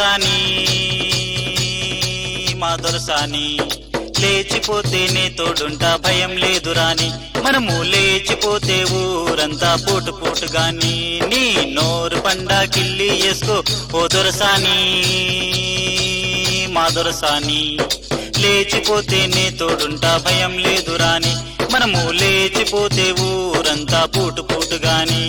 దొరసాని మా దొరసాని లేచిపోతేనే తోడుంటా భయం లేదు రాని మనము లేచిపోతే ఊరంతా పోటు పోటు గాని నీ నోరు పండా కిల్లి వేసుకో ఓ దొరసాని మా దొరసాని లేచిపోతేనే తోడుంటా భయం లేదు రాని మనము లేచిపోతే ఊరంతా పోటు పోటు గాని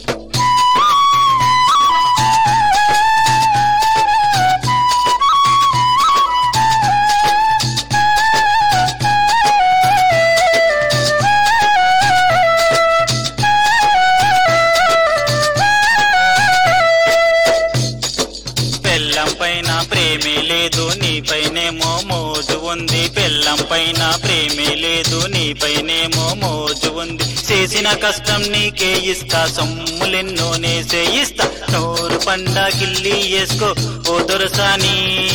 పెళ్ళం పైన ప్రేమే లేదు నీపైనేమో మోజు ఉంది పెళ్ళం పైన ప్రేమే లేదు నీపైనేమో మోజు ఉంది చేసిన కష్టం నీకే ఇస్తా సొమ్ములెన్నో నేసే ఇస్తా నోరు పండా కిల్లి వేసుకో ఓ దొరసాని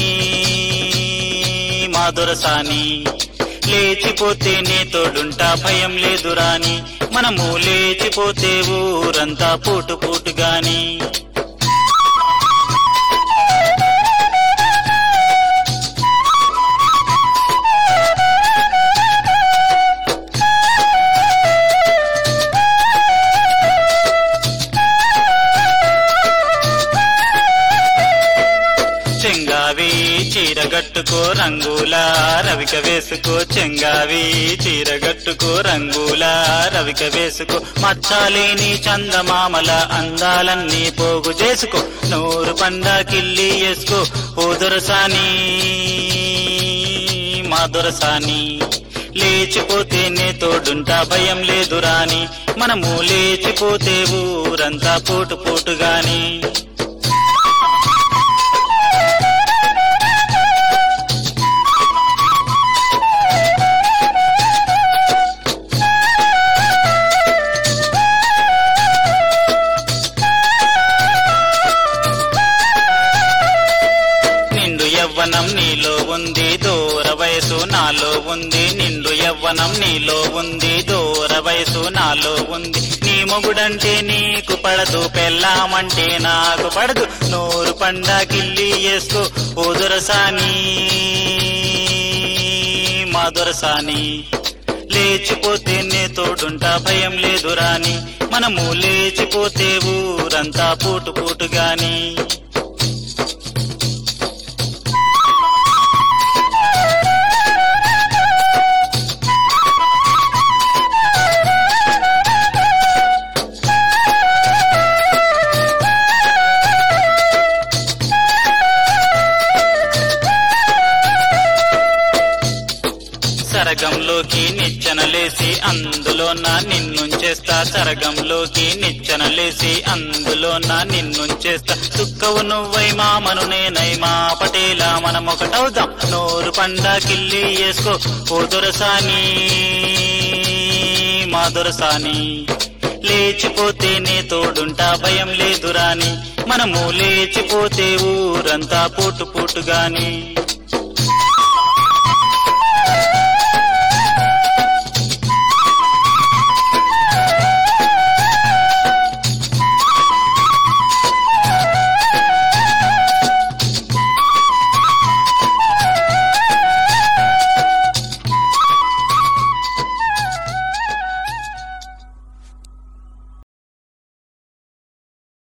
మా దొరసాని లేచిపోతేనే తోడుంటా భయం లేదు రాని మనము లేచిపోతే ఊరంతా పోటు పోటు గాని చెంగావి చీరగట్టుకో రంగుల రవిక వేసుకో చెంగావి చీరగట్టుకో రంగుల రవిక వేసుకో మచ్చాలేని చందమామల అందాలన్నీ పోగు చేసుకో నోరు పండా కిల్లి వేసుకో ఓ దొరసాని మా దొరసాని లేచిపోతేనే తోడుంటా భయం లేదు రాని మనము లేచిపోతే ఊరంతా పోటు పోటు గాని యవ్వనం నీలో ఉంది దూర వయసు నాలో ఉంది నిండు యవ్వనం నీలో ఉంది దూర వయసు నాలో ఉంది నీ మొగుడంటే నీకు పడదు పెళ్ళామంటే నాకు పడదు నోరు పండా కిల్లి వేసుకో ఓ దొరసాని మా దొరసాని లేచిపోతేనే తోడుంటా భయం లేదు రాని మనము లేచిపోతే ఊరంతా పోటు పోటు గాని సరగంలోకి నిచ్చెనలేసి అందులోన నిన్నుంచేస్తా సరగంలోకి నిచ్చెనలేసి అందులోన నిన్నుంచేస్తా చుక్కవు నువ్వై మామను నేనై మా పటేలా మనమొకటవుదాం నోరు పండా కిల్లి వేసుకో ఓ దొరసాని మా దొరసాని లేచిపోతేనే తోడుంటా భయం లేదు రాని మనము లేచిపోతే ఊరంతా పోటు పోటు గాని